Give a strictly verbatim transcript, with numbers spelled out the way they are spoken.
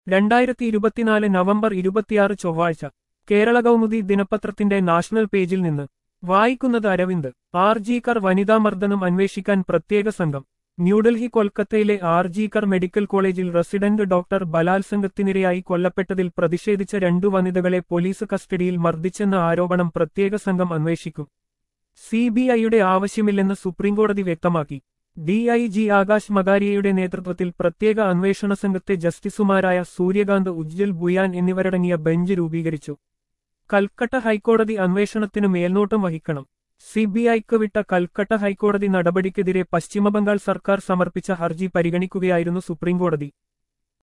രണ്ടായിരത്തി ഇരുപത്തിനാല് നവംബർ ഇരുപത്തിയാറ് ചൊവ്വാഴ്ച കേരള കൗമുദി ദിനപത്രത്തിന്റെ നാഷണൽ പേജിൽ നിന്ന് വായിക്കുന്നത് അരവിന്ദ്. ആർജിക്കർ വനിതാമർദ്ദനം അന്വേഷിക്കാൻ പ്രത്യേക സംഘം. ന്യൂഡൽഹി. കൊൽക്കത്തയിലെ ആർജിക്കർ മെഡിക്കൽ കോളേജിൽ റെസിഡന്റ് ഡോക്ടർ ബലാത്സംഗത്തിനിരയായി കൊല്ലപ്പെട്ടതിൽ പ്രതിഷേധിച്ച രണ്ടു വനിതകളെ പോലീസ് കസ്റ്റഡിയിൽ മർദ്ദിച്ചെന്ന ആരോപണം പ്രത്യേക സംഘം അന്വേഷിക്കും. സി ബി ഐയുടെ ആവശ്യമില്ലെന്ന് സുപ്രീംകോടതി വ്യക്തമാക്കി. ഡി ഐ ജി ആകാശ് മകാരിയയുടെ നേതൃത്വത്തിൽ പ്രത്യേക അന്വേഷണ സംഘത്തെ ജസ്റ്റിസുമാരായ സൂര്യകാന്ത്, ഉജ്ജൽ ബുയാൻ എന്നിവരടങ്ങിയ ബെഞ്ച് രൂപീകരിച്ചു. കൽക്കട്ട ഹൈക്കോടതി അന്വേഷണത്തിന് മേൽനോട്ടം വഹിക്കണം. സി ബി ഐക്ക് വിട്ട കൽക്കട്ട ഹൈക്കോടതി നടപടിക്കെതിരെ പശ്ചിമബംഗാൾ സർക്കാർ സമർപ്പിച്ച ഹർജി പരിഗണിക്കുകയായിരുന്നു സുപ്രീംകോടതി.